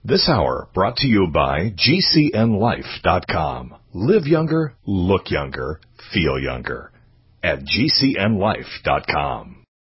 This hour brought to you by GCNLife.com. Live younger, look younger, feel younger at GCNLife.com.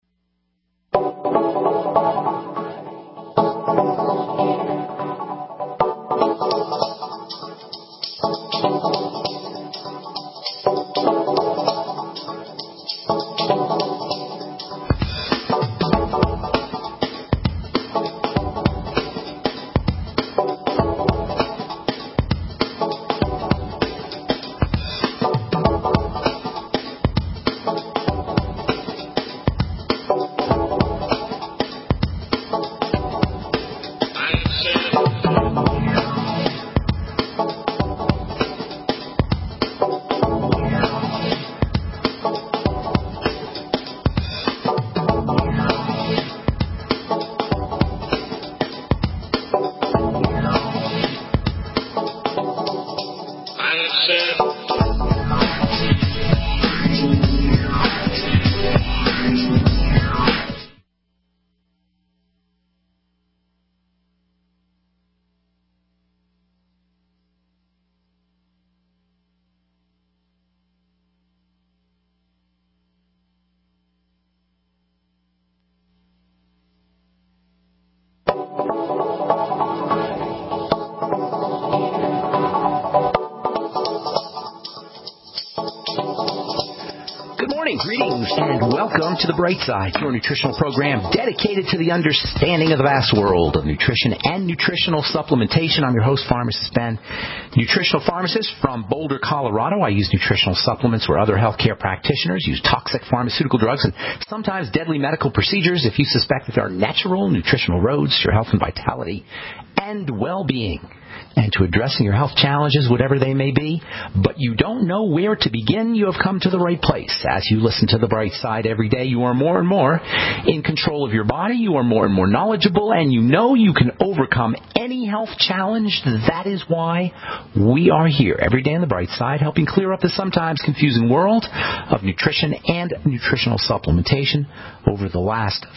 Greetings and welcome to The Bright Side, your nutritional program dedicated to the understanding of the vast world of nutrition and nutritional supplementation. I'm your host, Pharmacist Ben, nutritional pharmacist from Boulder, Colorado. I use nutritional supplements where other healthcare practitioners use toxic pharmaceutical drugs and sometimes deadly medical procedures. If you suspect that there are natural nutritional roads to your health and vitality and well-being, and to addressing your health challenges, whatever they may be, but you don't know where to begin, you have come to the right place. As you listen to The Bright Side every day, you are more and more in control of your body, you are more and more knowledgeable, and you know you can overcome any health challenge. That is why we are here every day on The Bright Side, helping clear up the sometimes confusing world of nutrition and nutritional supplementation. Over the last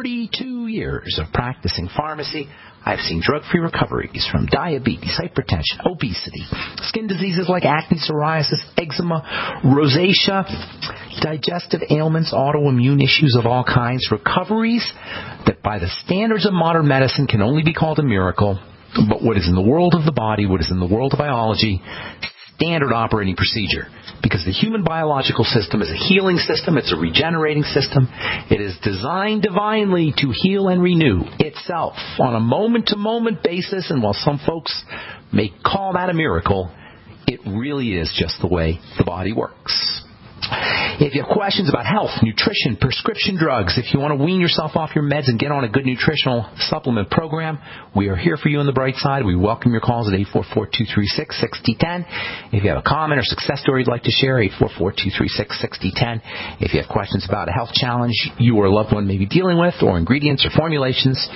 32 years of practicing pharmacy, I've seen drug-free recoveries from diabetes, hypertension, obesity, skin diseases like acne, psoriasis, eczema, rosacea, digestive ailments, autoimmune issues of all kinds, recoveries that by the standards of modern medicine can only be called a miracle. But what is in the world of the body, what is in the world of biology, standard operating procedure. Because the human biological system is a healing system, it's a regenerating system. It is designed divinely to heal and renew itself on a moment-to-moment basis, and while some folks may call that a miracle, it really is just the way the body works. If you have questions about health, nutrition, prescription drugs, if you want to wean yourself off your meds and get on a good nutritional supplement program, we are here for you on The Bright Side. We welcome your calls at 844-236-6010. If you have a comment or success story you'd like to share, 844-236-6010. If you have questions about a health challenge you or a loved one may be dealing with, or ingredients or formulations,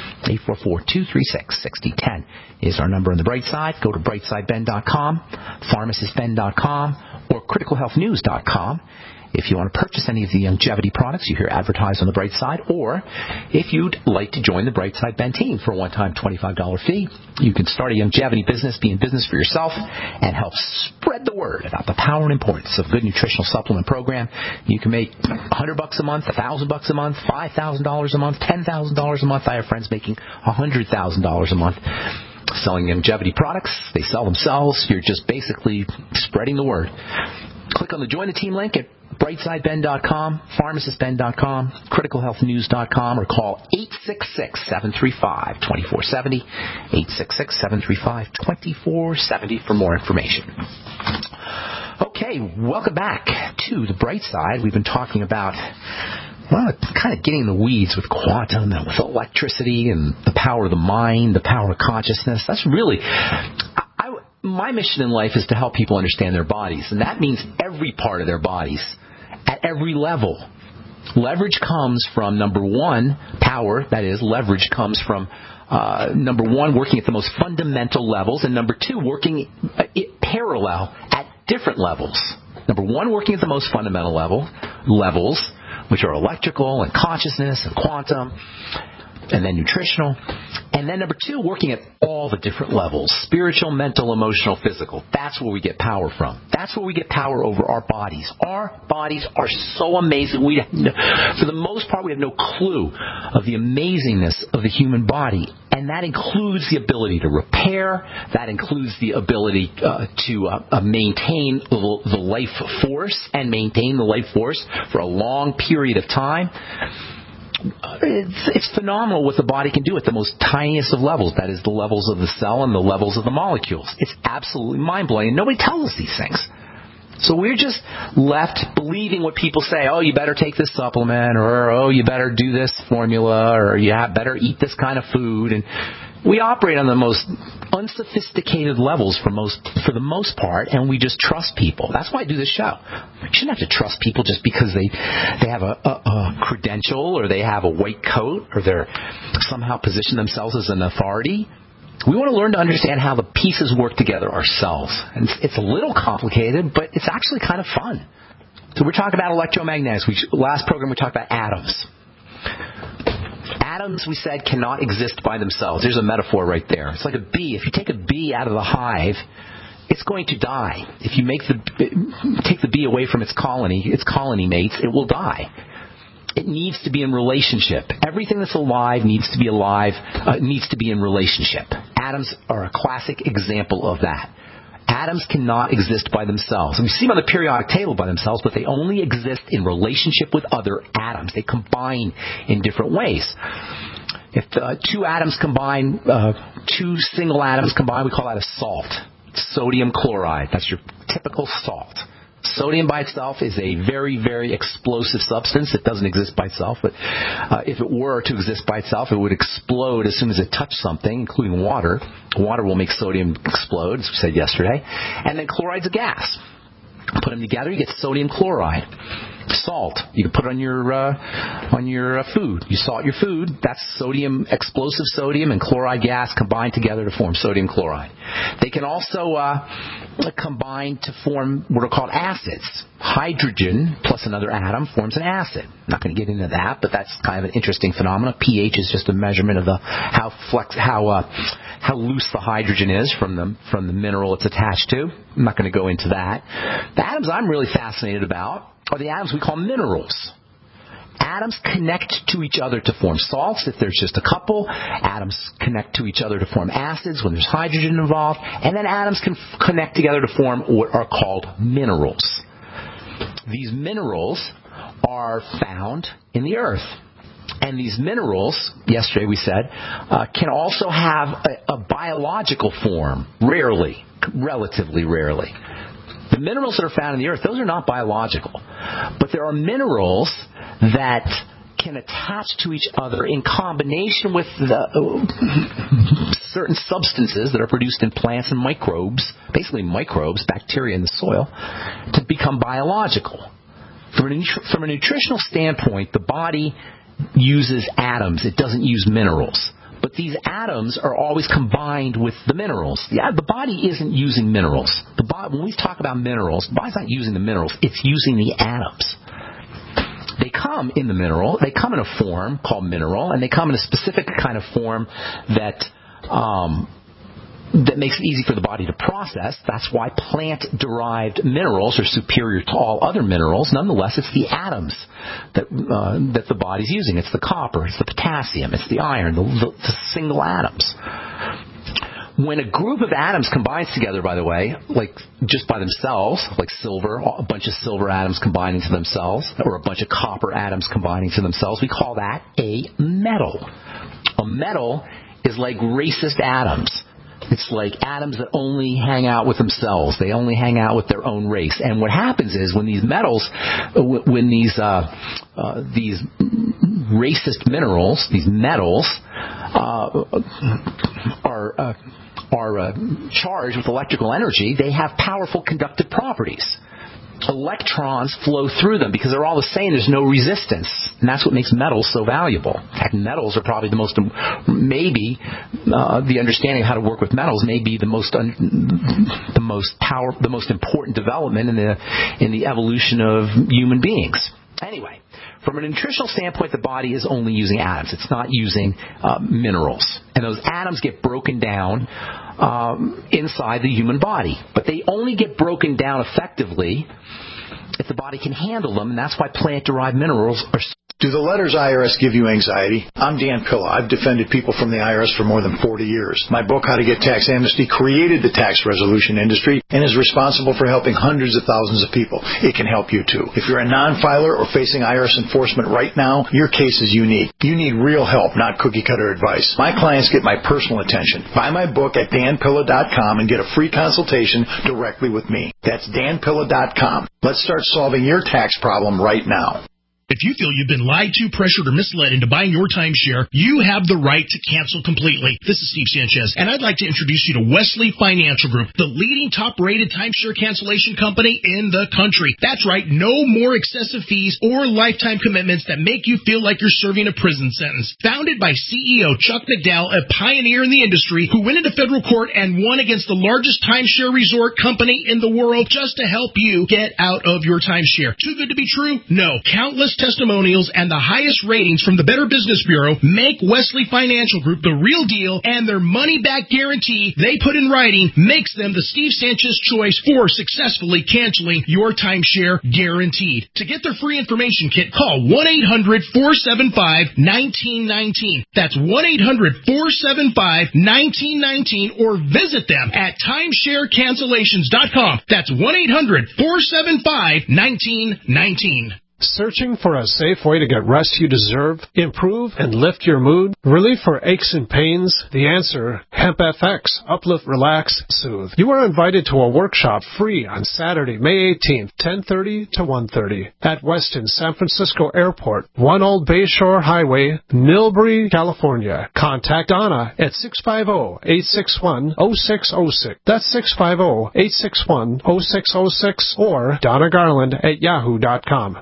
844-236-6010 is our number on The Bright Side. Go to brightsideben.com, pharmacistben.com, or criticalhealthnews.com. If you want to purchase any of the longevity products you hear advertised on The Bright Side, or if you'd like to join the Bright Side Ben team for a one-time $25 fee, you can start a longevity business, be in business for yourself, and help spread the word about the power and importance of good nutritional supplement program. You can make $100 a month, $1,000 a month, $5,000 a month, $10,000 a month. I have friends making $100,000 a month selling longevity products. They sell themselves. You're just basically spreading the word. Click on the Join the Team link at brightsideben.com, pharmacistben.com, criticalhealthnews.com, or call 866-735-2470, 866-735-2470 for more information. Okay, welcome back to The Bright Side. We've been talking about, well, kind of getting in the weeds with quantum and with electricity and the power of the mind, the power of consciousness. That's really... my mission in life is to help people understand their bodies, and that means every part of their bodies at every level. Leverage comes from, number one, power. That is, leverage comes from, number one, working at the most fundamental levels, and number two, working parallel at different levels. Number one, working at the most fundamental levels, which are electrical and consciousness and quantum. and then nutritional. And then number 2, working at all the different levels, spiritual, mental, emotional, physical. That's where we get power from. That's where we get power over our bodies. Our bodies are so amazing. For the most part, we have no clue of the amazingness of the human body. And that includes the ability to repair. That includes the ability to maintain the life force and maintain the life force for a long period of time. It's phenomenal what the body can do at the most tiniest of levels. That is the levels of the cell and the levels of the molecules. It's absolutely mind-blowing. And nobody tells us these things. So we're just left believing what people say. Oh, you better take this supplement, or oh, you better do this formula, or you better eat this kind of food. And we operate on the most unsophisticated levels for the most part, and we just trust people. That's why I do this show. You shouldn't have to trust people just because they have a credential, or they have a white coat, or they're somehow position themselves as an authority. We want to learn to understand how the pieces work together ourselves. And it's a little complicated, but it's actually kind of fun. So we're talking about electromagnetics. Last program we talked about atoms. Atoms, we said, cannot exist by themselves. There's a metaphor right there. It's like a bee. If you take a bee out of the hive, it's going to die. If you take the bee away from its colony mates, it will die. It needs to be in relationship. Everything that's alive needs to be in relationship. Atoms are a classic example of that. Atoms cannot exist by themselves. We see them on the periodic table by themselves, but they only exist in relationship with other atoms. They combine in different ways. If two single atoms combine, we call that a salt. Sodium chloride. That's your typical salt. Sodium by itself is a very, very explosive substance. It doesn't exist by itself, but if it were to exist by itself, it would explode as soon as it touched something, including water. Water will make sodium explode, as we said yesterday. And then chloride's a gas. Put them together, you get sodium chloride. Salt, you can put it on your food. You salt your food, that's sodium, explosive sodium and chloride gas combined together to form sodium chloride. They can also combine to form what are called acids. Hydrogen plus another atom forms an acid. I'm not going to get into that, but that's kind of an interesting phenomenon. pH is just a measurement of how loose the hydrogen is from the mineral it's attached to. I'm not going to go into that. The atoms I'm really fascinated about are the atoms we call minerals. Atoms connect to each other to form salts if there's just a couple. Atoms connect to each other to form acids when there's hydrogen involved. And then atoms can connect together to form what are called minerals. These minerals are found in the earth. And these minerals, yesterday we said, can also have a biological form, relatively rarely. The minerals that are found in the earth, those are not biological. But there are minerals that can attach to each other in combination with certain substances that are produced in plants and microbes, basically microbes, bacteria in the soil, to become biological. From a nutritional standpoint, the body uses atoms. It doesn't use minerals. But these atoms are always combined with the minerals. The body isn't using minerals. When we talk about minerals, the body's not using the minerals. It's using the atoms. They come in the mineral. They come in a form called mineral, and they come in a specific kind of form that makes it easy for the body to process. That's why plant-derived minerals are superior to all other minerals. Nonetheless, it's the atoms that the body's using. It's the copper, it's the potassium, it's the iron, the single atoms. When a group of atoms combines together, by the way, like just by themselves, like silver, a bunch of silver atoms combining to themselves, or a bunch of copper atoms combining to themselves, we call that a metal. A metal is like racist atoms. It's like atoms that only hang out with themselves. They only hang out with their own race. And what happens is when these metals, these racist minerals, these metals, are charged with electrical energy, they have powerful conductive properties. Electrons flow through them because they're all the same. There's no resistance. And that's what makes metals so valuable. In fact, metals are probably the understanding of how to work with metals may be the most important development in the evolution of human beings. Anyway, From a nutritional standpoint, the body is only using atoms. It's not using minerals. And those atoms get broken down inside the human body. But they only get broken down effectively if the body can handle them, and that's why plant-derived minerals are. Do the letters IRS give you anxiety? I'm Dan Pilla. I've defended people from the IRS for more than 40 years. My book, How to Get Tax Amnesty, created the tax resolution industry and is responsible for helping hundreds of thousands of people. It can help you, too. If you're a non-filer or facing IRS enforcement right now, your case is unique. You need real help, not cookie-cutter advice. My clients get my personal attention. Buy my book at danpilla.com and get a free consultation directly with me. That's danpilla.com. Let's start solving your tax problem right now. If you feel you've been lied to, pressured, or misled into buying your timeshare, you have the right to cancel completely. This is Steve Sanchez, and I'd like to introduce you to Wesley Financial Group, the leading top-rated timeshare cancellation company in the country. That's right, no more excessive fees or lifetime commitments that make you feel like you're serving a prison sentence. Founded by CEO Chuck McDowell, a pioneer in the industry who went into federal court and won against the largest timeshare resort company in the world just to help you get out of your timeshare. Too good to be true? No. Countless testimonials and the highest ratings from the Better Business Bureau make Wesley Financial Group the real deal, and their money-back guarantee they put in writing makes them the Steve Sanchez choice for successfully canceling your timeshare guaranteed. To get their free information kit, call 1-800-475-1919. That's 1-800-475-1919, or visit them at timesharecancellations.com. That's 1-800-475-1919. Searching for a safe way to get rest you deserve, improve, and lift your mood? Relief for aches and pains? The answer, Hemp FX. Uplift, relax, soothe. You are invited to a workshop free on Saturday, May 18th, 10:30 to 1:30 at Westin San Francisco Airport, 1 Old Bayshore Highway, Millbury, California. Contact Donna at 650-861-0606. That's 650-861-0606 or Donna Garland at yahoo.com.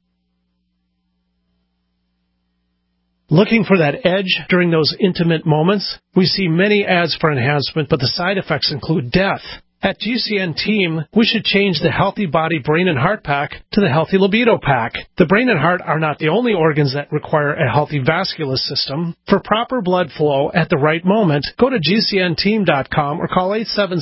Looking for that edge during those intimate moments? We see many ads for enhancement, but the side effects include death. At GCN Team, we should change the Healthy Body, Brain, and Heart Pack to the Healthy Libido Pack. The brain and heart are not the only organs that require a healthy vascular system. For proper blood flow at the right moment, go to GCNteam.com or call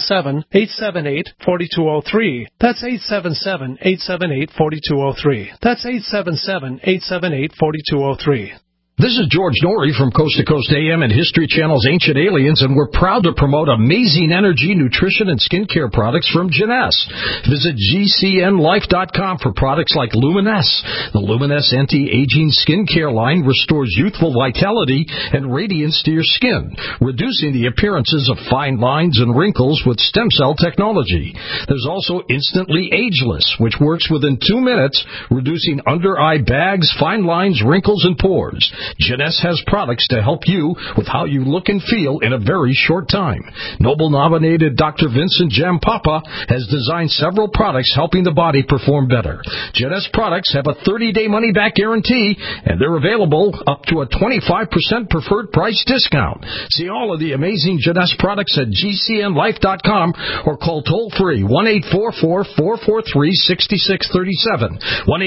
877-878-4203. That's 877-878-4203. That's 877-878-4203. This is George Norrie from Coast to Coast AM and History Channel's Ancient Aliens, and we're proud to promote amazing energy, nutrition, and skincare products from Jeunesse. Visit GCNLife.com for products like Luminesce. The Luminesce anti-aging skincare line restores youthful vitality and radiance to your skin, reducing the appearances of fine lines and wrinkles with stem cell technology. There's also Instantly Ageless, which works within 2 minutes, reducing under-eye bags, fine lines, wrinkles, and pores. Jeunesse has products to help you with how you look and feel in a very short time. Nobel-nominated Dr. Vincent Jampapa has designed several products helping the body perform better. Jeunesse products have a 30-day money-back guarantee, and they're available up to a 25% preferred price discount. See all of the amazing Jeunesse products at GCNLife.com or call toll-free 1-844-443-6637,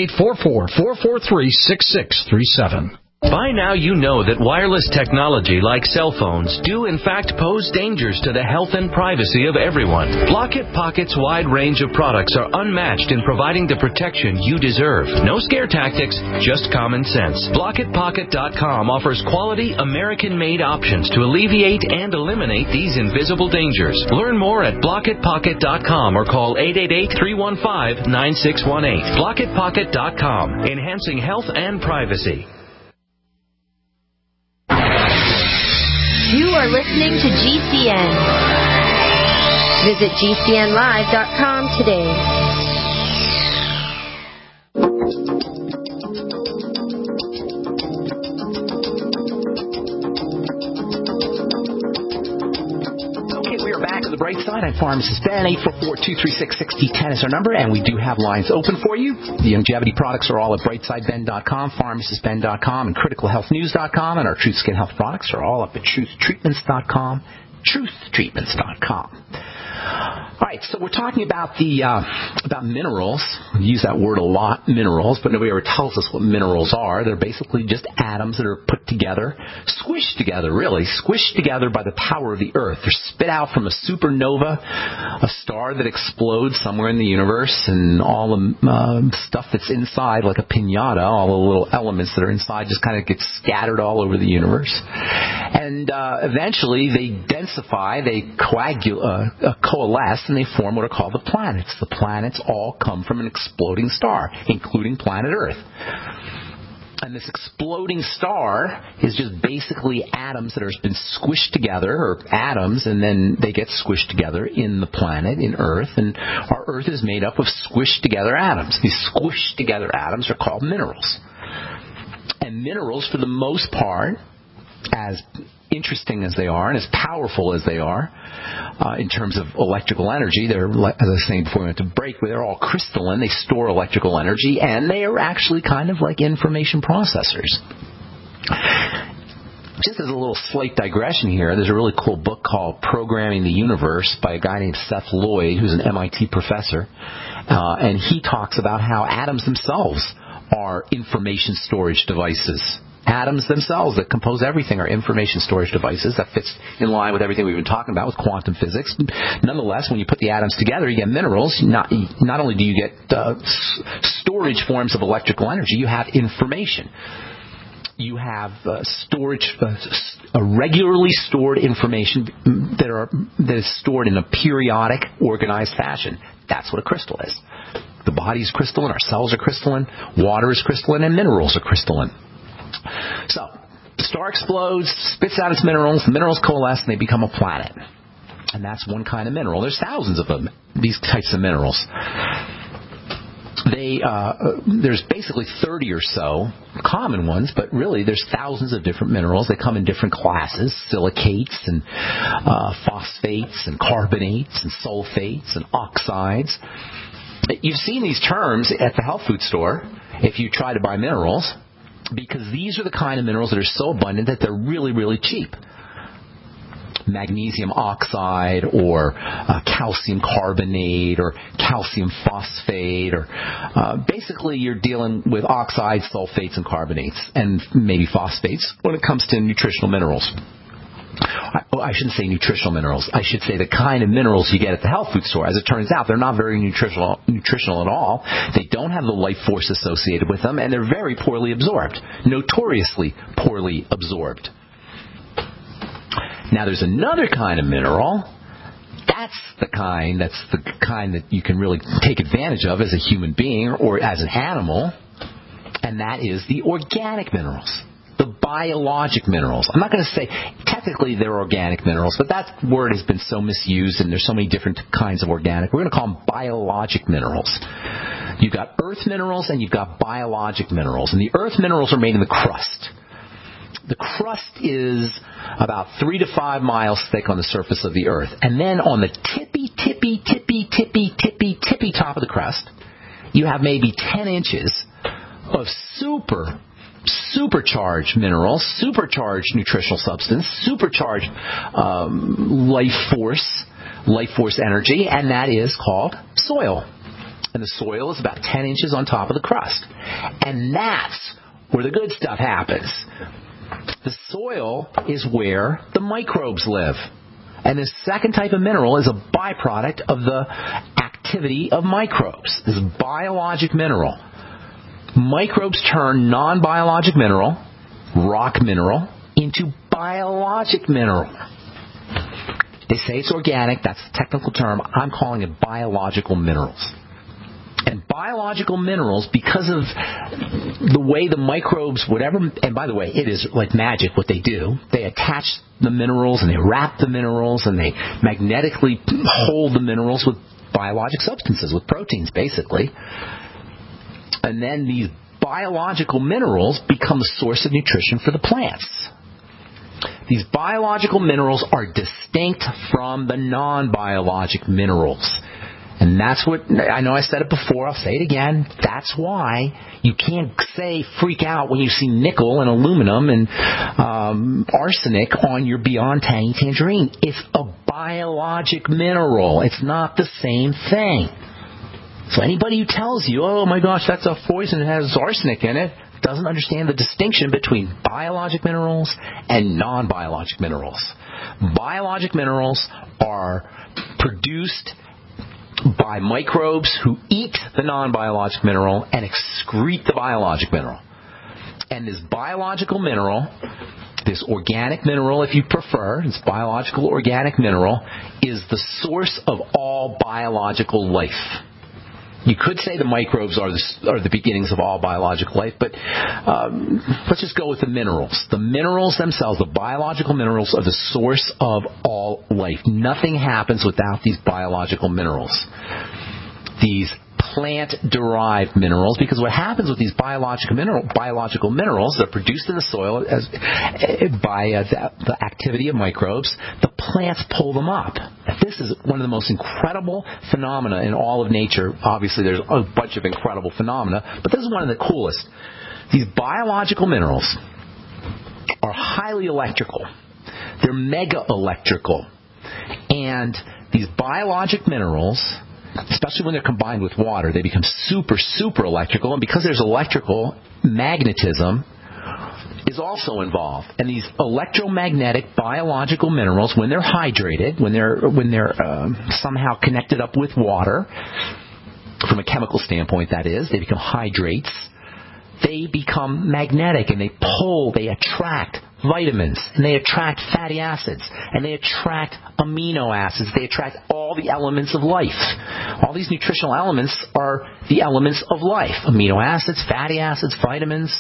1-844-443-6637. By now you know that wireless technology like cell phones do in fact pose dangers to the health and privacy of everyone. Blockit Pocket's wide range of products are unmatched in providing the protection you deserve. No scare tactics, just common sense. BlockitPocket.com offers quality American-made options to alleviate and eliminate these invisible dangers. Learn more at BlockitPocket.com or call 888-315-9618. BlockitPocket.com, enhancing health and privacy. You are listening to GCN. Visit GCNlive.com today. The bright side, I'm Pharmacist Ben. 844-236-6010 is our number, and we do have lines open for you. The longevity products are all at brightsideben.com, pharmacistben.com, and criticalhealthnews.com, and our Truth Skin Health products are all up at truthtreatments.com, truthtreatments.com. All right, so we're talking about about minerals. We use that word a lot, minerals, but nobody ever tells us what minerals are. They're basically just atoms that are put together, squished together, really, squished together by the power of the Earth. They're spit out from a supernova, a star that explodes somewhere in the universe, and all the stuff that's inside, like a piñata, all the little elements that are inside just kind of get scattered all over the universe. And eventually they densify, they coalesce, and they form what are called the planets. The planets all come from an exploding star, including planet Earth. And this exploding star is just basically atoms that have been squished together, or atoms, and then they get squished together in the planet, in Earth. And our Earth is made up of squished together atoms. These squished together atoms are called minerals. And minerals, for the most part, as interesting as they are and as powerful as they are in terms of electrical energy, they're, as I was saying before we went to break, they're all crystalline. They store electrical energy, and they are actually kind of like information processors. Just as a little slight digression here, there's a really cool book called Programming the Universe by a guy named Seth Lloyd, who's an MIT professor, and he talks about how atoms themselves are information storage devices. Atoms themselves that compose everything are information storage devices. That fits in line with everything we've been talking about with quantum physics. Nonetheless, when you put the atoms together, you get minerals. Not only do you get storage forms of electrical energy, you have information. You have storage, regularly stored information that is stored in a periodic, organized fashion. That's what a crystal is. The body is crystalline, our cells are crystalline, water is crystalline, and minerals are crystalline. So, the star explodes, spits out its minerals, the minerals coalesce, and they become a planet. And that's one kind of mineral. There's thousands of them, these types of minerals. There's basically 30 or so common ones, but really there's thousands of different minerals. They come in different classes, silicates and phosphates and carbonates and sulfates and oxides. You've seen these terms at the health food store if you try to buy minerals, because these are the kind of minerals that are so abundant that they're really, really cheap. Magnesium oxide or calcium carbonate or calcium phosphate, or basically you're dealing with oxides, sulfates, and carbonates, and maybe phosphates when it comes to nutritional minerals. I shouldn't say nutritional minerals. I should say the kind of minerals you get at the health food store. As it turns out, they're not very nutritional at all. They don't have the life force associated with them, and they're very poorly absorbed, notoriously poorly absorbed. Now, there's another kind of mineral. That's the kind that you can really take advantage of as a human being or as an animal, and that is the organic minerals. The biologic minerals. I'm not going to say technically they're organic minerals, but that word has been so misused, and there's so many different kinds of organic. We're going to call them biologic minerals. You've got earth minerals and you've got biologic minerals. And the earth minerals are made in the crust. The crust is about 3 to 5 miles thick on the surface of the earth. And then on the tippy top of the crust, you have maybe 10 inches of supercharged minerals, supercharged nutritional substance, supercharged life force energy, and that is called soil. And the soil is about 10 inches on top of the crust. And that's where the good stuff happens. The soil is where the microbes live. And this second type of mineral is a byproduct of the activity of microbes. This biologic mineral. Microbes turn non-biologic mineral, rock mineral, into biologic mineral. They say it's organic. That's the technical term. I'm calling it biological minerals. And biological minerals, because of the way the microbes, and by the way, it is like magic what they do. They attach the minerals and they wrap the minerals and they magnetically hold the minerals with biologic substances, with proteins basically. And then these biological minerals become the source of nutrition for the plants. These biological minerals are distinct from the non-biologic minerals. And that's what, I know I said it before, I'll say it again, that's why you can't say freak out when you see nickel and aluminum and arsenic on your Beyond Tangy Tangerine. It's a biologic mineral. It's not the same thing. So anybody who tells you, oh my gosh, that's a poison, it has arsenic in it, doesn't understand the distinction between biologic minerals and non-biologic minerals. Biologic minerals are produced by microbes who eat the non-biologic mineral and excrete the biologic mineral. And this biological mineral, this organic mineral if you prefer, this biological organic mineral, is the source of all biological life. You could say the microbes are the beginnings of all biological life, but let's just go with the minerals. The minerals themselves, the biological minerals, are the source of all life. Nothing happens without these biological minerals. These plant-derived minerals, because what happens with these biological minerals that are produced in the soil by the activity of microbes, the plants pull them up. This is one of the most incredible phenomena in all of nature. Obviously, there's a bunch of incredible phenomena, but this is one of the coolest. These biological minerals are highly electrical. They're mega electrical. And these biologic minerals, especially when they're combined with water, they become super, super electrical. And because there's electrical, magnetism is also involved. And these electromagnetic biological minerals, when they're hydrated, when they're somehow connected up with water, from a chemical standpoint that is, they become hydrates. They become magnetic and they pull, they attract vitamins, and they attract fatty acids, and they attract amino acids. They attract all the elements of life. All these nutritional elements are the elements of life. Amino acids, fatty acids, vitamins.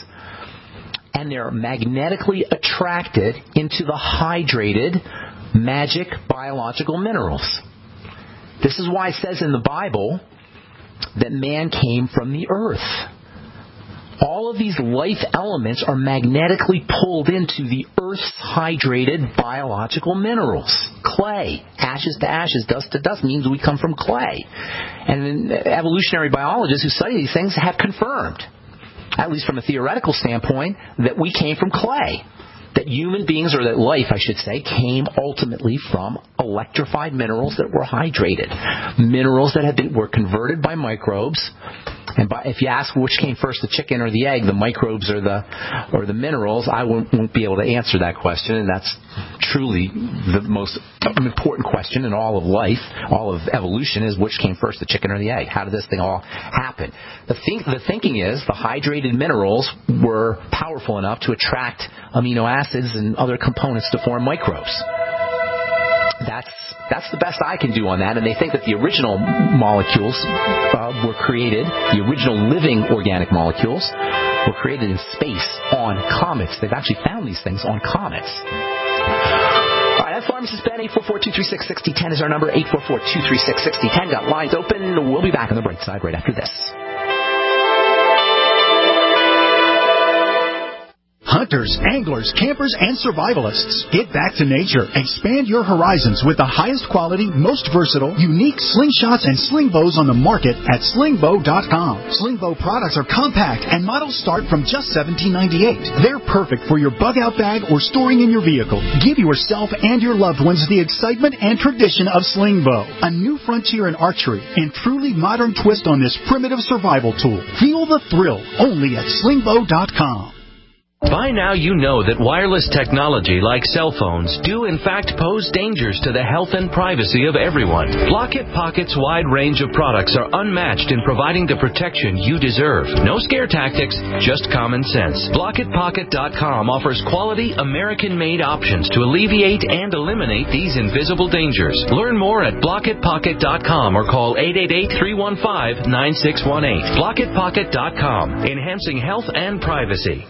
And they're magnetically attracted into the hydrated, magic biological minerals. This is why it says in the Bible that man came from the earth. All of these life elements are magnetically pulled into the Earth's hydrated biological minerals. Clay, ashes to ashes, dust to dust, means we come from clay. And evolutionary biologists who study these things have confirmed, at least from a theoretical standpoint, that we came from clay. That human beings, or that life, I should say, came ultimately from electrified minerals that were hydrated. Minerals that were converted by microbes. And if you ask which came first, the chicken or the egg, the microbes or the minerals, I won't be able to answer that question. And that's truly the most important question in all of life, all of evolution, is which came first, the chicken or the egg? How did this thing all happen? The thinking is the hydrated minerals were powerful enough to attract amino acids and other components to form microbes. That's the best I can do on that. And they think that the original molecules were created, the original living organic molecules were created in space on comets. They've actually found these things on comets. All right, I'm Pharmacist Ben. 844-236-6010 is our number. 844-236-6010. Got lines open. We'll be back on the bright side right after this. Hunters, anglers, campers, and survivalists. Get back to nature. Expand your horizons with the highest quality, most versatile, unique slingshots and sling bows on the market at slingbow.com. Slingbow products are compact and models start from just $17.98. They're perfect for your bug-out bag or storing in your vehicle. Give yourself and your loved ones the excitement and tradition of Slingbow, a new frontier in archery and truly modern twist on this primitive survival tool. Feel the thrill only at slingbow.com. By now you know that wireless technology like cell phones do in fact pose dangers to the health and privacy of everyone. Block-It Pocket's wide range of products are unmatched in providing the protection you deserve. No scare tactics, just common sense. BlockItPocket.com offers quality American-made options to alleviate and eliminate these invisible dangers. Learn more at BlockItPocket.com or call 888-315-9618. BlockItPocket.com, enhancing health and privacy.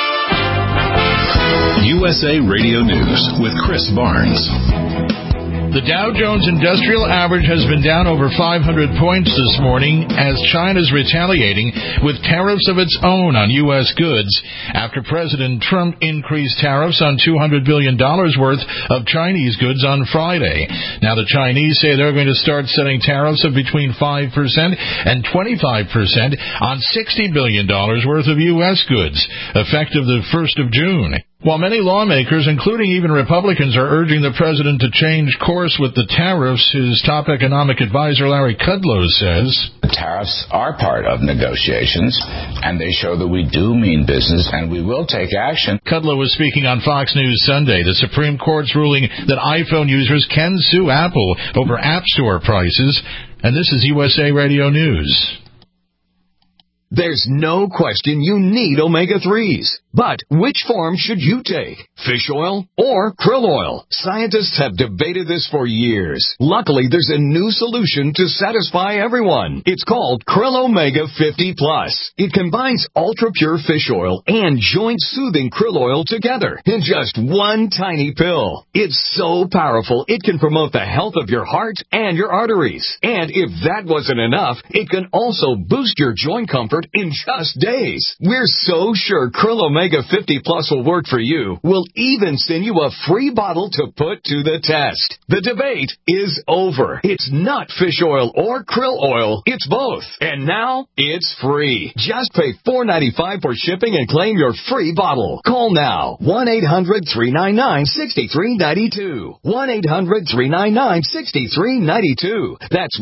USA Radio News with Chris Barnes. The Dow Jones Industrial Average has been down over 500 points this morning as China's retaliating with tariffs of its own on U.S. goods after President Trump increased tariffs on $200 billion worth of Chinese goods on Friday. Now the Chinese say they're going to start setting tariffs of between 5% and 25% on $60 billion worth of U.S. goods, effective the 1st of June. While many lawmakers, including even Republicans, are urging the president to change course with the tariffs, his top economic advisor, Larry Kudlow, says, the tariffs are part of negotiations, and they show that we do mean business, and we will take action. Kudlow was speaking on Fox News Sunday. The Supreme Court's ruling that iPhone users can sue Apple over App Store prices. And this is USA Radio News. There's no question you need omega-3s. But which form should you take? Fish oil or krill oil? Scientists have debated this for years. Luckily, there's a new solution to satisfy everyone. It's called Krill Omega 50 Plus. It combines ultra-pure fish oil and joint-soothing krill oil together in just one tiny pill. It's so powerful, it can promote the health of your heart and your arteries. And if that wasn't enough, it can also boost your joint comfort in just days. We're so sure Krill Omega 50 Plus will work for you. We'll even send you a free bottle to put to the test. The debate is over. It's not fish oil or krill oil. It's both. And now it's free. Just pay $4.95 for shipping and claim your free bottle. Call now. 1-800-399-6392. 1-800-399-6392. That's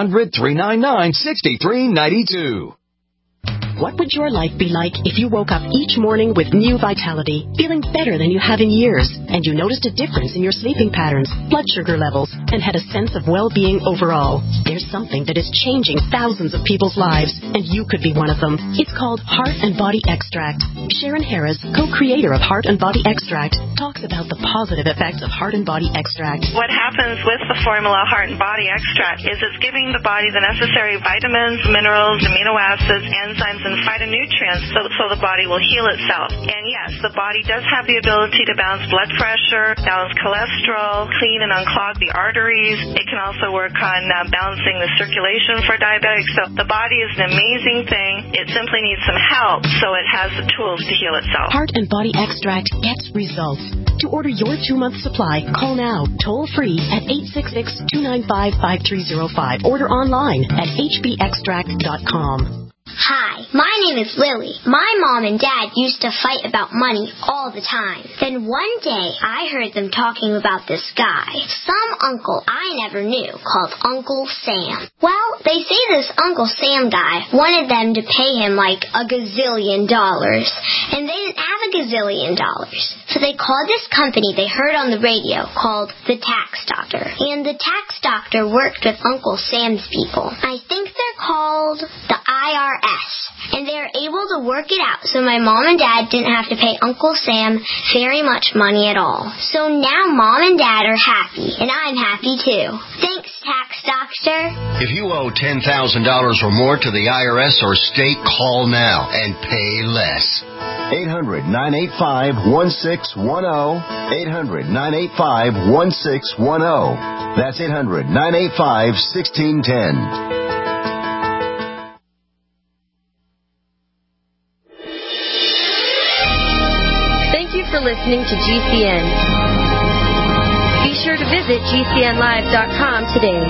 1-800-399-6392. What would your life be like if you woke up each morning with new vitality, feeling better than you have in years, and you noticed a difference in your sleeping patterns, blood sugar levels, and had a sense of well-being overall? There's something that is changing thousands of people's lives, and you could be one of them. It's called Heart and Body Extract. Sharon Harris, co-creator of Heart and Body Extract, talks about the positive effects of Heart and Body Extract. What happens with the formula Heart and Body Extract is it's giving the body the necessary vitamins, minerals, amino acids, enzymes, and phytonutrients so the body will heal itself. And yes, the body does have the ability to balance blood pressure, balance cholesterol, clean and unclog the arteries. It can also work on balancing the circulation for diabetics. So the body is an amazing thing. It simply needs some help, so it has the tools to heal itself. Heart and Body Extract gets results. To order your 2-month supply, call now, toll free at 866-295-5305. Order online at hbextract.com. Hi, my name is Lily. My mom and dad used to fight about money all the time. Then one day, I heard them talking about this guy, some uncle I never knew, called Uncle Sam. Well, they say this Uncle Sam guy wanted them to pay him like $1 gazillion, and they didn't have $1 gazillion. So they called this company they heard on the radio called the Tax Doctor. And the Tax Doctor worked with Uncle Sam's people. I think they're called the IRS. And they were able to work it out so my mom and dad didn't have to pay Uncle Sam very much money at all. So now mom and dad are happy, and I'm happy too. Thanks, Tax Doctor. If you owe $10,000 or more to the IRS or state, call now and pay less. 800-985-1610. 800-985-1610. That's 800-985-1610. For listening to GCN. Be sure to visit GCNlive.com today.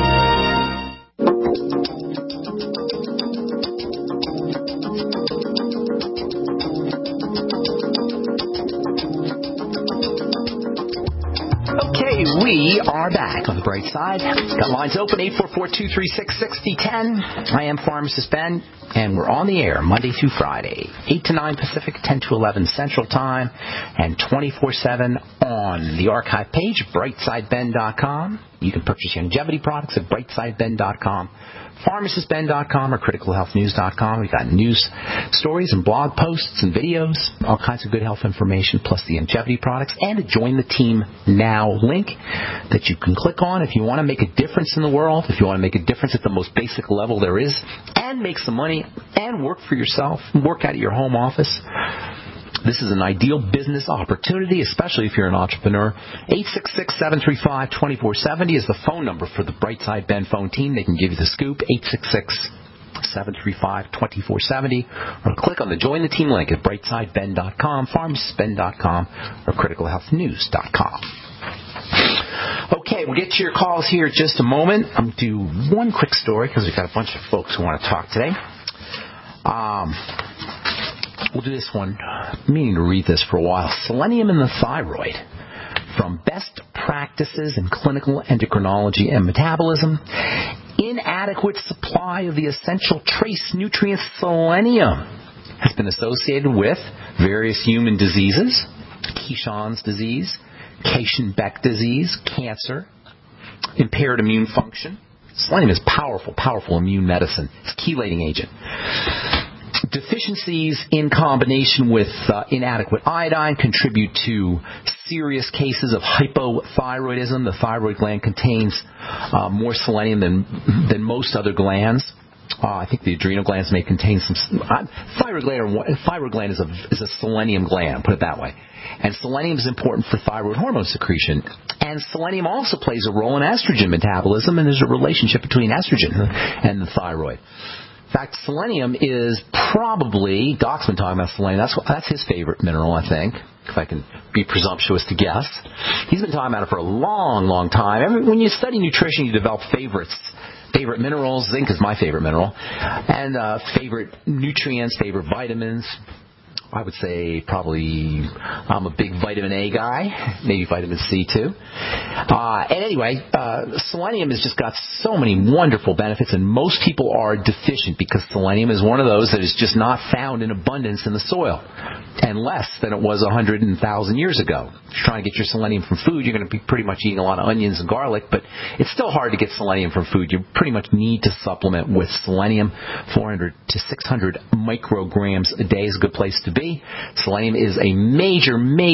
Okay, we are back on the bright side. Got lines open, 844-236-6010. I am Pharmacist Ben, and we're on the air Monday through Friday, 8 to 9 Pacific, 10 to 11 Central Time, and 24/7 on the archive page, brightsideben.com. You can purchase longevity products at brightsideben.com. PharmacistBen.com or CriticalHealthNews.com. We've got news stories and blog posts and videos, all kinds of good health information, plus the longevity products, and a Join the Team Now link that you can click on if you want to make a difference in the world, if you want to make a difference at the most basic level there is, and make some money and work for yourself, work out of your home office. This is an ideal business opportunity, especially if you're an entrepreneur. 866-735-2470 is the phone number for the Brightside Ben phone team. They can give you the scoop, 866-735-2470, or click on the Join the Team link at brightsideben.com, pharmacistben.com, or criticalhealthnews.com. Okay, we'll get to your calls here in just a moment. I'm going to do one quick story because we've got a bunch of folks who want to talk today. We'll do this one. I'm meaning to read this for a while. Selenium in the thyroid. From best practices in clinical endocrinology and metabolism, inadequate supply of the essential trace nutrient selenium has been associated with various human diseases, Keyson's disease, Kashin-Beck disease, cancer, impaired immune function. Selenium is powerful immune medicine. It's a chelating agent. Deficiencies in combination with inadequate iodine contribute to serious cases of hypothyroidism. The thyroid gland contains more selenium than most other glands. I think the adrenal glands may contain some. Thyroid gland is a selenium gland, put it that way. And selenium is important for thyroid hormone secretion. And selenium also plays a role in estrogen metabolism, and there's a relationship between estrogen and the thyroid. In fact, selenium is probably, Doc's been talking about selenium, that's his favorite mineral, I think, if I can be presumptuous to guess. He's been talking about it for a long time. When you study nutrition, you develop favorites. Favorite minerals, zinc is my favorite mineral, and favorite nutrients, favorite vitamins. I would say probably I'm a big vitamin A guy, maybe vitamin C too. And anyway, selenium has just got so many wonderful benefits, and most people are deficient because selenium is one of those that is just not found in abundance in the soil, and less than it was 100,000 years ago. If you're trying to get your selenium from food, you're going to be pretty much eating a lot of onions and garlic, but it's still hard to get selenium from food. You pretty much need to supplement with selenium. 400 to 600 micrograms a day is a good place to be. Selenium is a major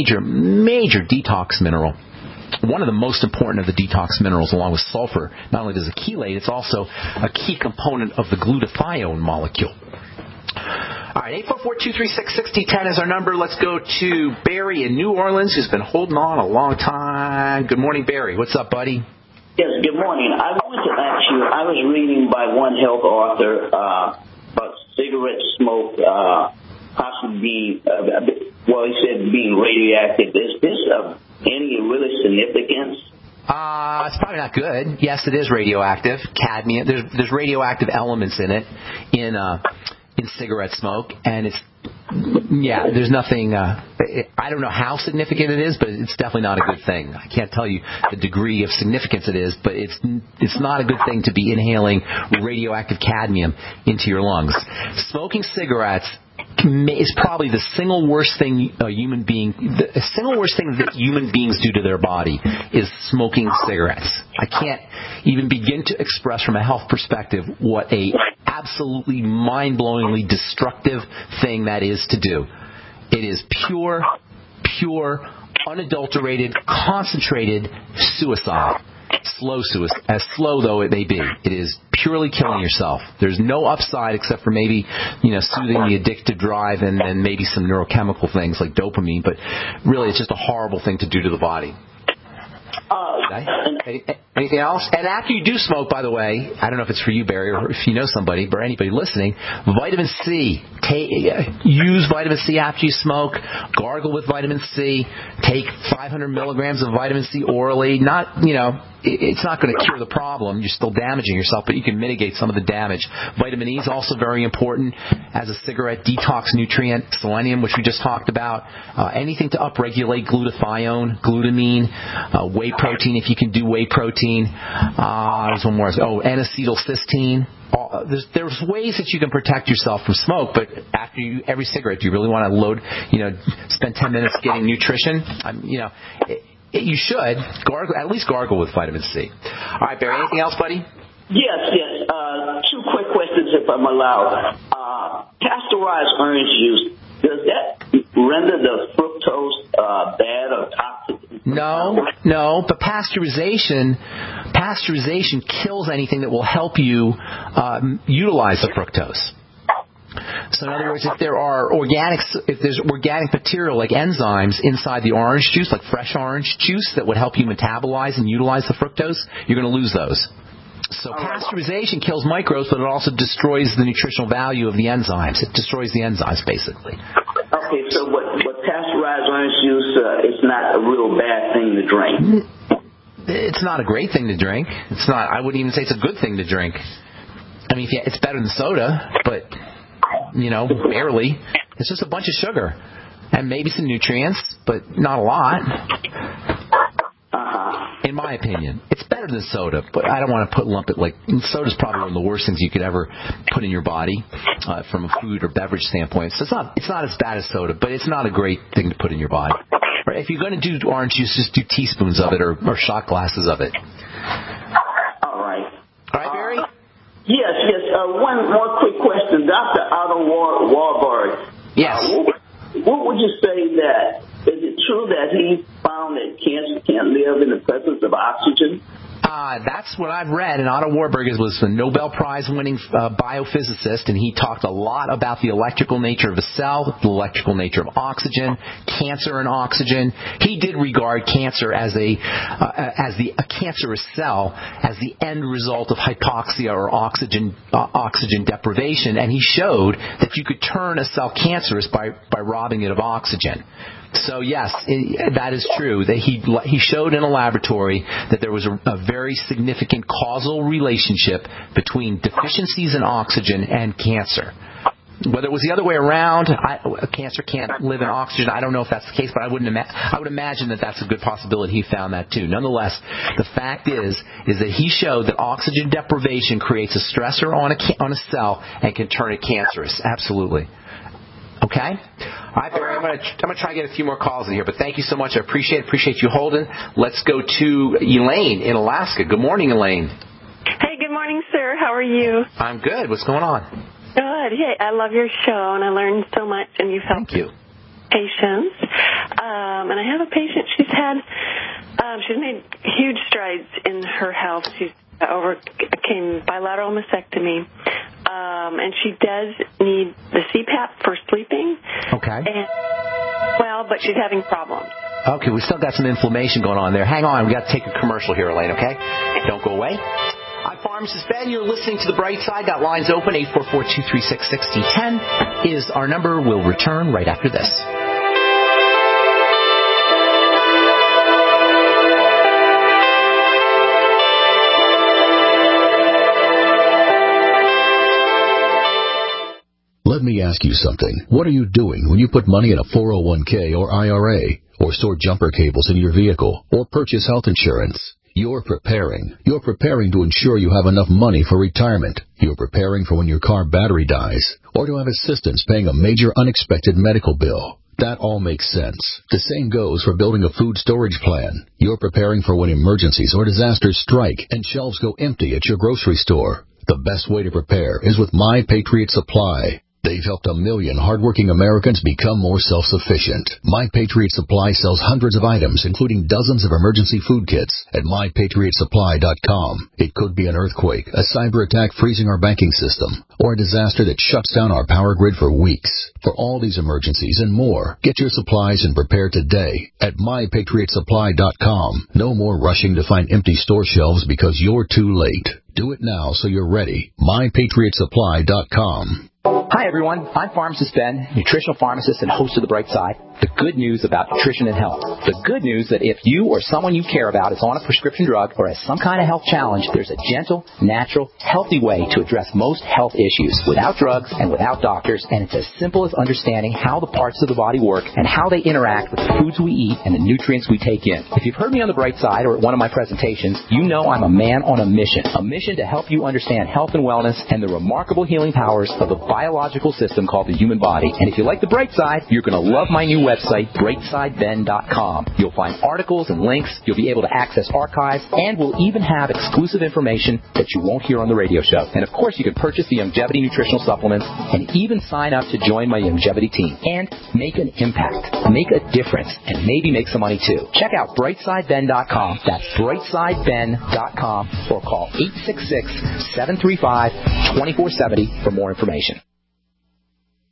detox mineral. One of the most important of the detox minerals, along with sulfur. Not only does it chelate, it's also a key component of the glutathione molecule. All right, 844-236-6010 is our number. Let's go to Barry in New Orleans, who's been holding on a long time. Good morning, Barry. What's up, buddy? Yes, good morning. I wanted to ask you, I was reading by one health author about cigarette smoke possibly being, he said being radioactive. Is this of any really significance? It's probably not good. Yes, it is radioactive. Cadmium. There's radioactive elements in it in cigarette smoke, and there's nothing. I don't know how significant it is, but it's definitely not a good thing. I can't tell you the degree of significance it is, but it's not a good thing to be inhaling radioactive cadmium into your lungs. Smoking cigarettes is probably the single worst thing that human beings do to their body is smoking cigarettes. I can't even begin to express from a health perspective what a absolutely mind-blowingly destructive thing that is to do. It is pure, unadulterated, concentrated suicide. Slow suicide, as slow though it may be. It is purely killing yourself. There's no upside except for maybe, soothing the addictive drive and maybe some neurochemical things like dopamine, but really it's just a horrible thing to do to the body. Anything else? And after you do smoke, by the way, I don't know if it's for you, Barry, or if you know somebody, but anybody listening, vitamin C. Use vitamin C after you smoke. Gargle with vitamin C. Take 500 milligrams of vitamin C orally. It's not going to cure the problem. You're still damaging yourself, but you can mitigate some of the damage. Vitamin E is also very important as a cigarette detox nutrient. Selenium, which we just talked about. Anything to upregulate glutathione, glutamine, whey protein, if you can do whey protein. There's one more. N-acetylcysteine. There's ways that you can protect yourself from smoke, but after every cigarette, do you really want to spend 10 minutes getting nutrition? You should at least gargle with vitamin C. All right, Barry, anything else, buddy? Yes. Two quick questions, if I'm allowed. Pasteurized orange juice, does that render the fructose bad or toxic? No, but pasteurization kills anything that will help you utilize the fructose. So in other words, if there's organic material like enzymes inside the orange juice, like fresh orange juice, that would help you metabolize and utilize the fructose, you're going to lose those. So pasteurization kills microbes, but it also destroys the nutritional value of the enzymes. It destroys the enzymes, basically. Okay, so but pasteurized orange juice, it's not a real bad thing to drink. It's not a great thing to drink. It's not. I wouldn't even say it's a good thing to drink. I mean, it's better than soda, but, barely. It's just a bunch of sugar and maybe some nutrients, but not a lot. In my opinion, it's better than soda, but I don't want to lump it like soda's probably one of the worst things you could ever put in your body from a food or beverage standpoint. So it's not as bad as soda, but it's not a great thing to put in your body. Right? If you're going to do orange juice, just do teaspoons of it or shot glasses of it. All right. All right, Barry? Yes. One more quick question. Dr. Otto Warburg. Yes. What would you say that, is it true that he found that cancer can't live in the presence of oxygen? That's what I've read. And Otto Warburg was a Nobel Prize-winning biophysicist, and he talked a lot about the electrical nature of a cell, the electrical nature of oxygen, cancer and oxygen. He did regard cancer as a cancerous cell as the end result of hypoxia or oxygen deprivation, and he showed that you could turn a cell cancerous by robbing it of oxygen. So yes, that is true. That he showed in a laboratory that there was a very significant causal relationship between deficiencies in oxygen and cancer. Whether it was the other way around, cancer can't live in oxygen. I don't know if that's the case, but I would imagine that that's a good possibility. He found that too. Nonetheless, the fact is that he showed that oxygen deprivation creates a stressor on a cell and can turn it cancerous. Absolutely. Okay? All right, Barry, I'm going to try to get a few more calls in here, but thank you so much. I appreciate you holding. Let's go to Elaine in Alaska. Good morning, Elaine. Hey, good morning, sir. How are you? I'm good. What's going on? Good. Hey, I love your show, and I learned so much, and you've helped patients. And I have a patient. She's made huge strides in her health. She's overcame bilateral mastectomy. And she does need the CPAP for sleeping. Okay. But she's having problems. Okay, we still got some inflammation going on there. Hang on, we got to take a commercial here, Elaine, okay? Don't go away. I'm Pharmacist Ben. You're listening to The Bright Side. Got lines open. 844-236-6010 is our number. We'll return right after this. Let me ask you something. What are you doing when you put money in a 401k or IRA, or store jumper cables in your vehicle, or purchase health insurance? You're preparing. You're preparing to ensure you have enough money for retirement. You're preparing for when your car battery dies, or to have assistance paying a major unexpected medical bill. That all makes sense. The same goes for building a food storage plan. You're preparing for when emergencies or disasters strike and shelves go empty at your grocery store. The best way to prepare is with My Patriot Supply. They've helped 1 million hardworking Americans become more self-sufficient. My Patriot Supply sells hundreds of items, including dozens of emergency food kits at MyPatriotSupply.com. It could be an earthquake, a cyber attack freezing our banking system, or a disaster that shuts down our power grid for weeks. For all these emergencies and more, get your supplies and prepare today at MyPatriotSupply.com. No more rushing to find empty store shelves because you're too late. Do it now so you're ready. MyPatriotSupply.com. Hi, everyone. I'm Pharmacist Ben, nutritional pharmacist and host of The Bright Side. The good news about nutrition and health. The good news that if you or someone you care about is on a prescription drug or has some kind of health challenge, there's a gentle, natural, healthy way to address most health issues without drugs and without doctors, and it's as simple as understanding how the parts of the body work and how they interact with the foods we eat and the nutrients we take in. If you've heard me on The Bright Side or at one of my presentations, you know I'm a man on a mission to help you understand health and wellness and the remarkable healing powers of the biological system called the human body. And if you like The Bright Side, you're going to love my new website, BrightSideBen.com. You'll find articles and links. You'll be able to access archives, and we'll even have exclusive information that you won't hear on the radio show. And of course, you can purchase the Youngevity nutritional supplements and even sign up to join my Youngevity team and make an impact, make a difference, and maybe make some money too. Check out BrightSideBen.com. That's BrightSideBen.com, or call 866-735-2470 for more information.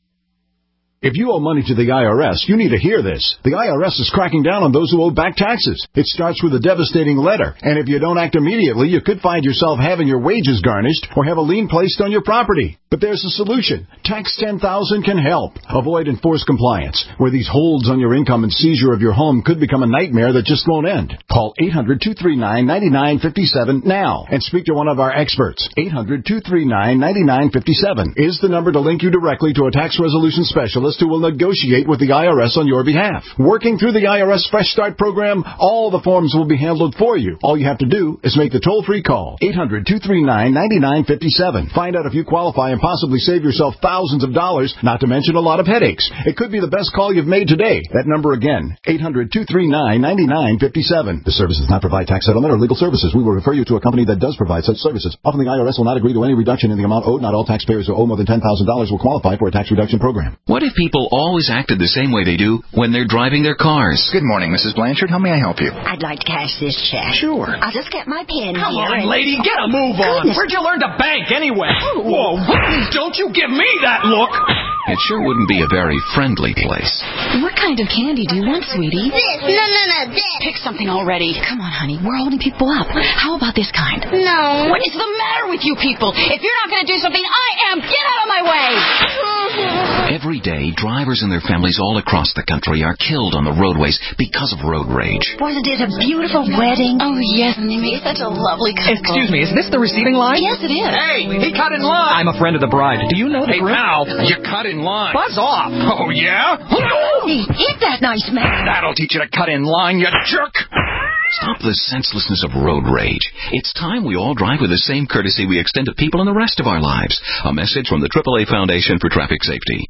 If you owe money to the IRS, you need to hear this. The IRS is cracking down on those who owe back taxes. It starts with a devastating letter, and if you don't act immediately, you could find yourself having your wages garnished or have a lien placed on your property. But there's a solution. Tax 10,000 can help. Avoid enforced compliance, where these holds on your income and seizure of your home could become a nightmare that just won't end. Call 800-239-9957 now and speak to one of our experts. 800-239-9957 is the number to link you directly to a tax resolution specialist who will negotiate with the IRS on your behalf. Working through the IRS Fresh Start program, all the forms will be handled for you. All you have to do is make the toll-free call. 800-239-9957. Find out if you qualify and possibly save yourself thousands of dollars, not to mention a lot of headaches. It could be the best call you've made today. That number again, 800-239-9957. This service does not provide tax settlement or legal services. We will refer you to a company that does provide such services. Often the IRS will not agree to any reduction in the amount owed. Not all taxpayers who owe more than $10,000 will qualify for a tax reduction program. What if people always acted the same way they do when they're driving their cars? Good morning, Mrs. Blanchard. How may I help you? I'd like to cash this check. Sure. I'll just get my pen Come here. on, lady, get a move on. Goodness. Where'd you learn to bank anyway? Whoa, don't you give me that look. It sure wouldn't be a very friendly place. What kind of candy do you want, sweetie? This. No, this. Pick something already. Come on, honey. We're holding people up. How about this kind? No. What is the matter with you people? If you're not going to do something, I am. Get out of my way. Every day, drivers and their families all across the country are killed on the roadways because of road rage. Wasn't it a beautiful wedding? Oh, yes, and they made such a lovely couple. Excuse me, is this the receiving line? Yes, it is. Hey, he cut in line. I'm a friend of the bride. Do you know the group? Hey, pal, you cut in line. Buzz off. Oh, yeah? Hey, hit that nice man. That'll teach you to cut in line, you jerk. Stop the senselessness of road rage. It's time we all drive with the same courtesy we extend to people in the rest of our lives. A message from the AAA Foundation for Traffic Safety.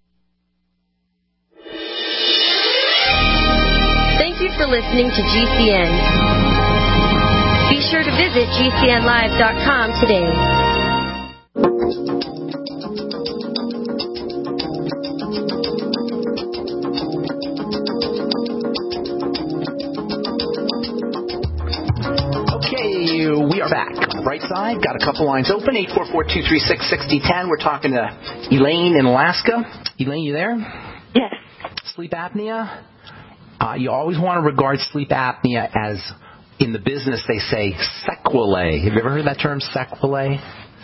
Thank you for listening to GCN. Be sure to visit GCNlive.com today. We are back on the bright side. Got a couple lines open. 844-236-6010. We're talking to Elaine in Alaska. Elaine, you there? Yes. Sleep apnea. You always want to regard sleep apnea as, in the business, they say sequelae. Have you ever heard that term, sequelae?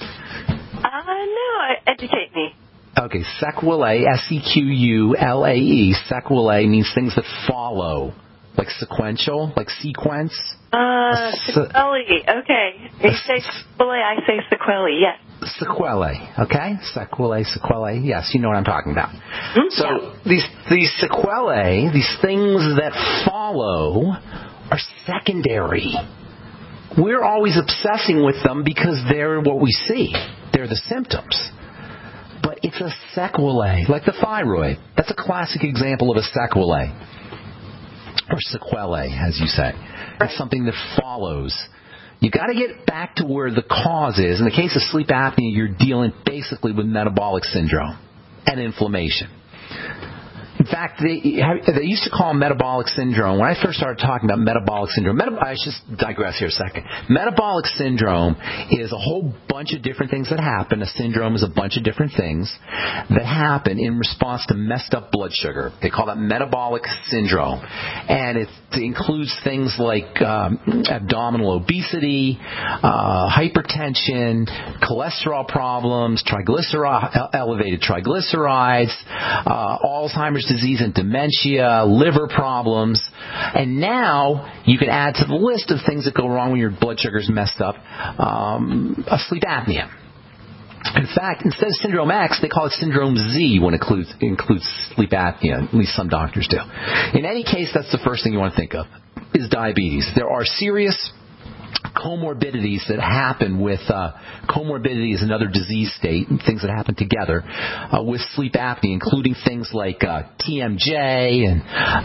No. Educate me. Okay, sequelae, S-E-Q-U-L-A-E. Sequelae means things that follow. Like sequential, like sequence. Sequelae. Okay. You say sequelae, I say sequelae. Yes. Sequelae. Okay. Sequelae. Yes, you know what I'm talking about. So these sequelae, these things that follow, are secondary. We're always obsessing with them because they're what we see. They're the symptoms. But it's a sequelae, like the thyroid. That's a classic example of a sequelae. Or sequelae, as you say. It's something that follows. You got to get back to where the cause is. In the case of sleep apnea, you're dealing basically with metabolic syndrome and inflammation. In fact, they used to call metabolic syndrome. When I first started talking about metabolic syndrome, I should just digress here a second. Metabolic syndrome is a whole bunch of different things that happen. A syndrome is a bunch of different things that happen in response to messed up blood sugar. They call that metabolic syndrome. And it includes things like abdominal obesity, hypertension, cholesterol problems, elevated triglycerides, Alzheimer's disease and dementia, liver problems, and now you can add to the list of things that go wrong when your blood sugar's messed up, sleep apnea. In fact, instead of Syndrome X, they call it Syndrome Z when it includes sleep apnea. At least some doctors do. In any case, that's the first thing you want to think of, is diabetes. There are serious comorbidities that happen with comorbidity is another disease state, things that happen together with sleep apnea, including things like TMJ and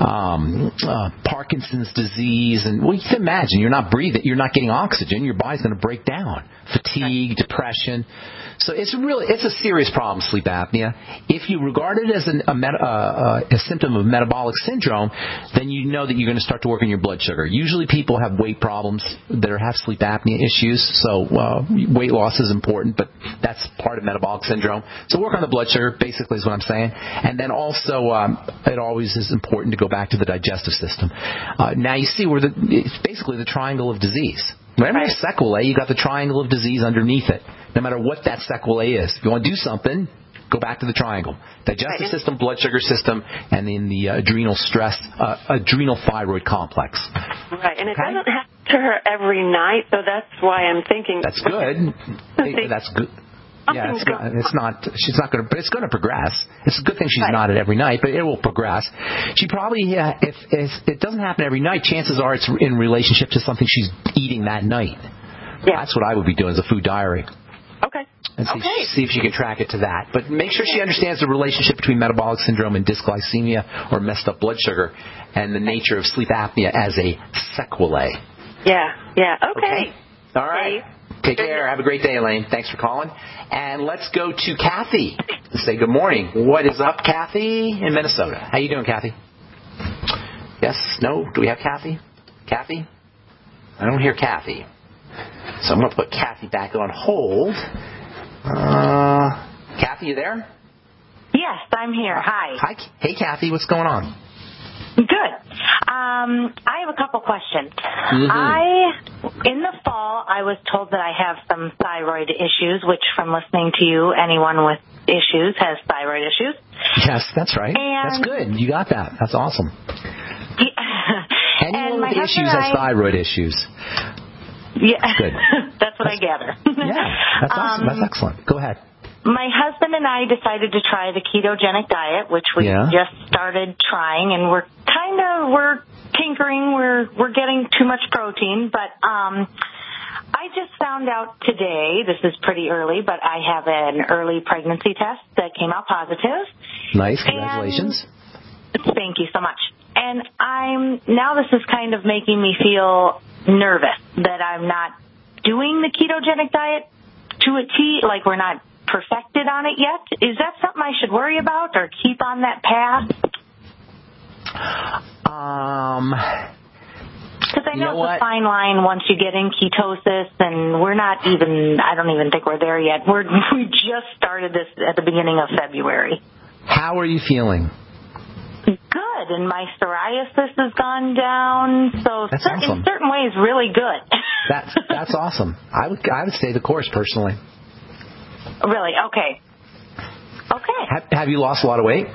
Parkinson's disease, and you can imagine you're not breathing, you're not getting oxygen, your body's going to break down. Fatigue, depression. So it's a serious problem, sleep apnea. If you regard it as a symptom of metabolic syndrome, then you know that you're going to start to work on your blood sugar. Usually people have weight problems that have have sleep apnea issues. So weight loss is important, but that's part of metabolic syndrome. So work on the blood sugar, basically, is what I'm saying. And then also, it always is important to go back to the digestive system. Now you see it's basically the triangle of disease. Whenever you have sequelae, you got the triangle of disease underneath it. No matter what that sequelae is, if you want to do something, go back to the triangle: digestive system, blood sugar system, and then the adrenal thyroid complex. Right, and it doesn't happen to her every night, so that's why I'm thinking. That's good. That's good. Yeah, it's not. She's not going to, but it's going to progress. It's a good thing she's not at every night, but it will progress. She probably, if it doesn't happen every night, chances are it's in relationship to something she's eating that night. Yeah. That's what I would be doing, is a food diary. Okay. And see if she can track it to that. But make sure she understands the relationship between metabolic syndrome and dysglycemia or messed up blood sugar, and the nature of sleep apnea as a sequelae. Yeah. Okay. All right. Take care. Have a great day, Elaine. Thanks for calling. And let's go to Kathy and say good morning. What is up, Kathy, in Minnesota? How you doing, Kathy? Yes? No? Do we have Kathy? Kathy? I don't hear Kathy. So I'm going to put Kathy back on hold. Kathy, you there? Yes, I'm here. Hi. Hey, Kathy. What's going on? Good. I have a couple questions. In the fall, I was told that I have some thyroid issues, which from listening to you, anyone with issues has thyroid issues. Yes, that's right. That's good. You got that. That's awesome. Anyone with issues has thyroid issues. Yeah. Good. That's what I gather. Yeah, that's awesome. That's excellent. Go ahead. My husband and I decided to try the ketogenic diet, which we just started trying, and we're tinkering. We're getting too much protein, but I just found out today, this is pretty early, but I have an early pregnancy test that came out positive. Nice. Congratulations. Thank you so much. And now this is kind of making me feel nervous that I'm not doing the ketogenic diet to a T, like we're not perfected on it yet. Is that something I should worry about or keep on that path? Because I know it's a fine line once you get in ketosis, and I don't even think we're there yet. We just started this at the beginning of February. How are you feeling? Good, and my psoriasis has gone down, so awesome. In certain ways, really good. That's awesome. I would stay the course, personally. Really? Okay. Have you lost a lot of weight?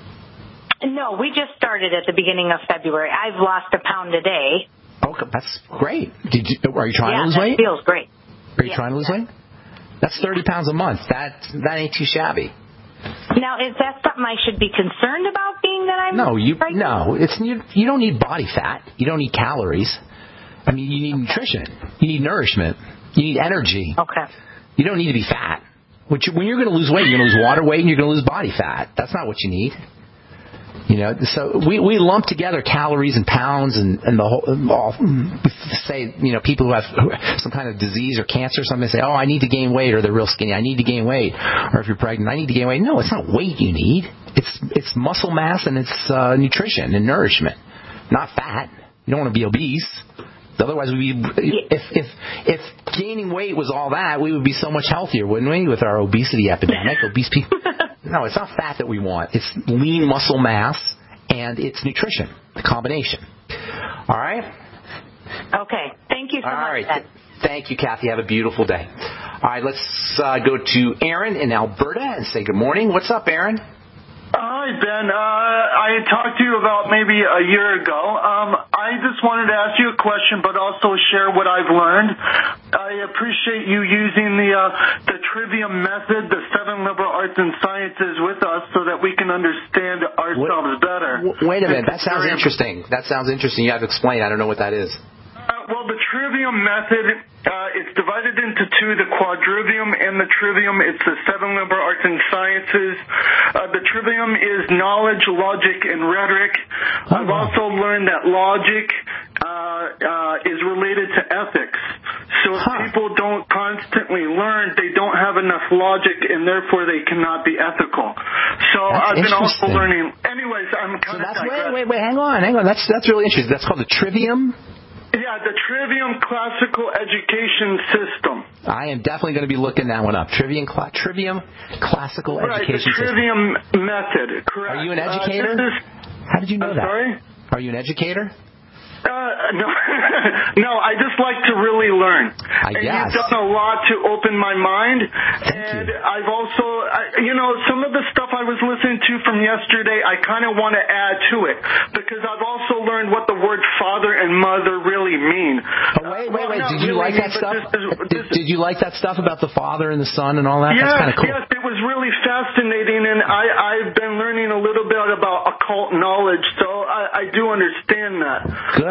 No, we just started at the beginning of February. I've lost a pound a day. Okay, that's great. Are you trying to lose weight? Yeah, that feels great. Are you trying to lose weight? That's 30 pounds a month. That ain't too shabby. Now, is that something I should be concerned about, being that I'm you don't need body fat. You don't need calories. I mean, you need nutrition. You need nourishment. You need energy. Okay. You don't need to be fat. When you're going to lose weight, you're going to lose water weight and you're going to lose body fat. That's not what you need. So we lump together calories and pounds and the whole. Say, people who have some kind of disease or cancer, something say, "Oh, I need to gain weight," or they're real skinny. I need to gain weight. Or if you're pregnant, I need to gain weight. No, it's not weight you need. It's muscle mass and it's nutrition and nourishment, not fat. You don't want to be obese. Otherwise, if gaining weight was all that, we would be so much healthier, wouldn't we? With our obesity epidemic, obese people. No, it's not fat that we want. It's lean muscle mass and it's nutrition, the combination. All right. Okay. Thank you so much. All right. Thank you, Kathy. Have a beautiful day. All right. Let's go to Aaron in Alberta and say good morning. What's up, Aaron? Hi, Ben. I had talked to you about maybe a year ago. I just wanted to ask you a question, but also share what I've learned. I appreciate you using the Trivium method, the 7 liberal arts and sciences with us so that we can understand ourselves better. Wait a minute. That sounds interesting. You have to explain. I don't know what that is. Well, the Trivium method, it's divided into two, the Quadrivium and the Trivium. It's the 7 liberal arts and sciences. The Trivium is knowledge, logic, and rhetoric. I've also learned that logic is related to ethics. So if people don't constantly learn, they don't have enough logic, and therefore they cannot be ethical. So I've been also learning. Anyways, I'm kind of Wait, hang on. That's really interesting. That's called the Trivium? Yeah, the Trivium Classical Education System. I am definitely going to be looking that one up. Trivium Classical Education System. The Trivium Method, correct. Are you an educator? How did you know that? Sorry? Are you an educator? No, no. I just like to really learn. And you've done a lot to open my mind. I've also, some of the stuff I was listening to from yesterday, I kind of want to add to it because I've also learned what the word father and mother really mean. Wait. Did you like that stuff? Did you like that stuff about the father and the son and all that? Yes, that's kind of cool. Yes, it was really fascinating, and I've been learning a little bit about occult knowledge, so I do understand that. Good.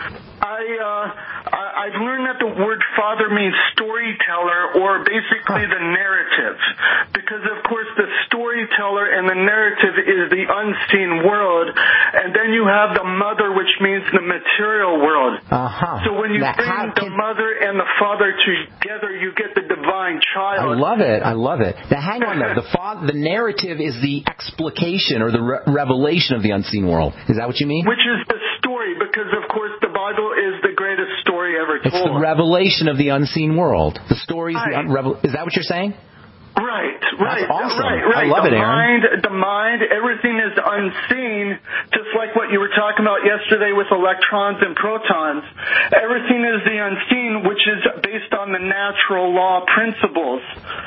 I've learned that the word father means storyteller, or basically the narrative, because of course the storyteller and the narrative is the unseen world, and then you have the mother, which means the material world. So when you bring the mother and the father together, you get the divine child. I love it. Now hang on there. The narrative is the explication or the revelation of the unseen world. Is that what you mean? Which is the story, because of course the Bible is the greatest story ever told. It's the revelation of the unseen world. The story is is that what you're saying? Right. That's awesome. Right. I love it, Aaron. The mind, everything is unseen, just like what you were talking about yesterday with electrons and protons. Everything is the unseen, which is based on the natural law principles.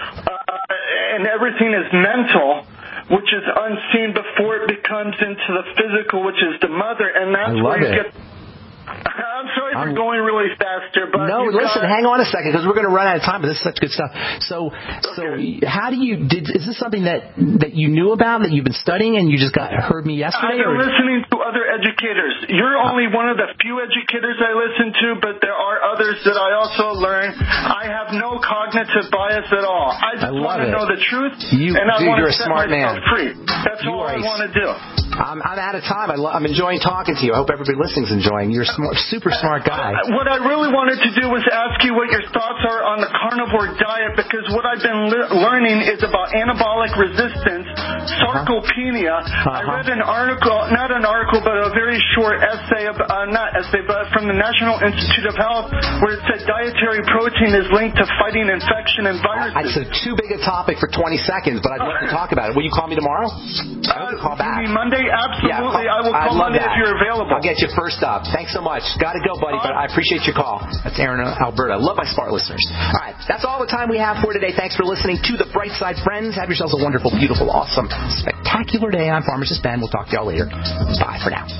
And everything is mental, which is unseen before it becomes into the physical, which is the mother. And that's where you get... I'm sorry for going really fast here, but... No, listen, hang on a second, because we're going to run out of time, but this is such good stuff. So how do you... is this something that you knew about, that you've been studying, and you just heard me yesterday? I've been listening to other educators. You're only one of the few educators I listen to, but there are others that I also learn. I have no cognitive bias at all. I just want to know the truth, and I want to set myself free. That's all I want to do. I'm out of time. I'm enjoying talking to you. I hope everybody listening's enjoying. You're a super smart guy. What I really wanted to do was ask you what your thoughts are on the carnivore diet, because what I've been learning is about anabolic resistance, sarcopenia. I read an article, not an article, but a very short essay, but from the National Institute of Health, where it said dietary protein is linked to fighting infection and viruses. It's too big a topic for 20 seconds, but I'd love to talk about it. Will you call me tomorrow? I will call back. You mean Monday? Absolutely. I will call Monday if you're available. I'll get you first up. Thanks so much. Got to go, buddy, but I appreciate your call. That's Aaron, Alberta. Love my smart listeners. All right, that's all the time we have for today. Thanks for listening to The Bright Side, friends. Have yourselves a wonderful, beautiful, awesome, spectacular day. I'm Pharmacist Ben. We'll talk to y'all later. Bye for now.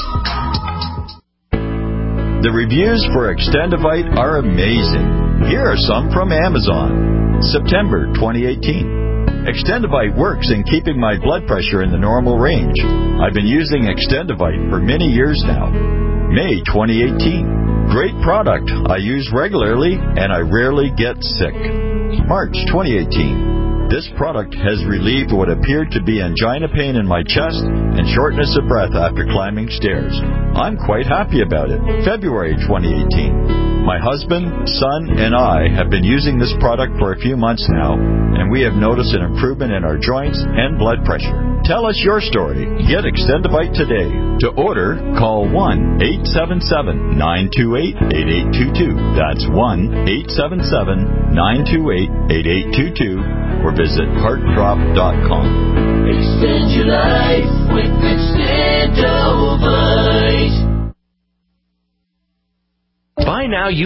The reviews for Extendivite are amazing. Here are some from Amazon. September 2018. Extendivite works in keeping my blood pressure in the normal range. I've been using Extendivite for many years now. May 2018. Great product. I use regularly and I rarely get sick. March 2018. This product has relieved what appeared to be angina pain in my chest and shortness of breath after climbing stairs. I'm quite happy about it. February 2018. My husband, son, and I have been using this product for a few months now, and we have noticed an improvement in our joints and blood pressure. Tell us your story. Get Extendivite today. To order, call 1-877-928-8822. That's 1-877-928-8822. Or visit heartdrop.com. Extend your life with Extendivite. By now, you